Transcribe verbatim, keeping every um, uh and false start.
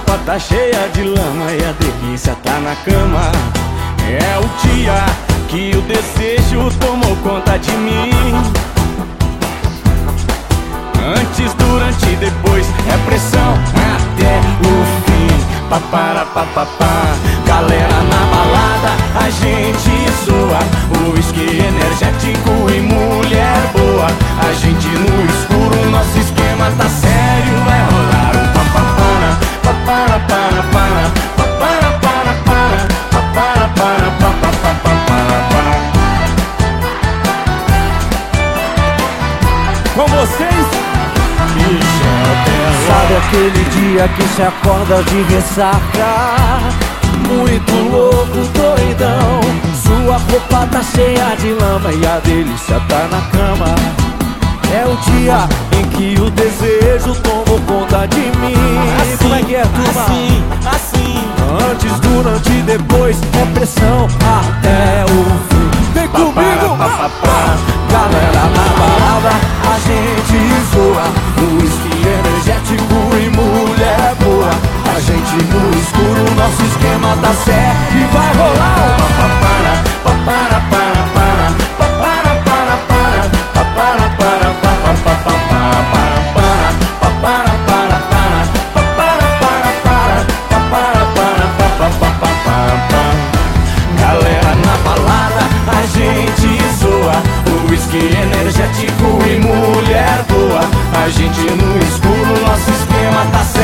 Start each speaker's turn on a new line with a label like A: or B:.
A: roupa tá cheia de lama e a delícia tá na cama. É o dia que o desejo tomou conta de mim. Antes, durante e depois é pressão até o fim. Papara, papapá. Galera na balada, a gente zoa. Uísque energético e mulher boa. A gente no escuro, nosso esquema tá sério. Vai rolar um papapara, papara, para, para, papara, para, para, papara, para, papara, para. Com vocês,
B: sabe aquele dia que se acorda de ressaca, muito louco, doidão. Sua roupa tá cheia de lama e a delícia tá na cama. É o dia em que o desejo tomou conta de mim.
A: Assim,
B: como é que é, turma?
A: Assim, assim.
B: Antes, durante e depois é pressão até o fim. Vem comigo! Galera na balada, a gente zoa. Uísque energético e mulher boa. A gente no escuro, nosso esquema tá certo. E vai rolar o papapara, papara, para, para, papara, para, para, papara, para, papara, para, papara, para, para, papara, para, para, papara, para, papara. Galera na balada, a gente zoa. Uísque energético e mulher boa. A gente no escuro, nosso esquema tá certo.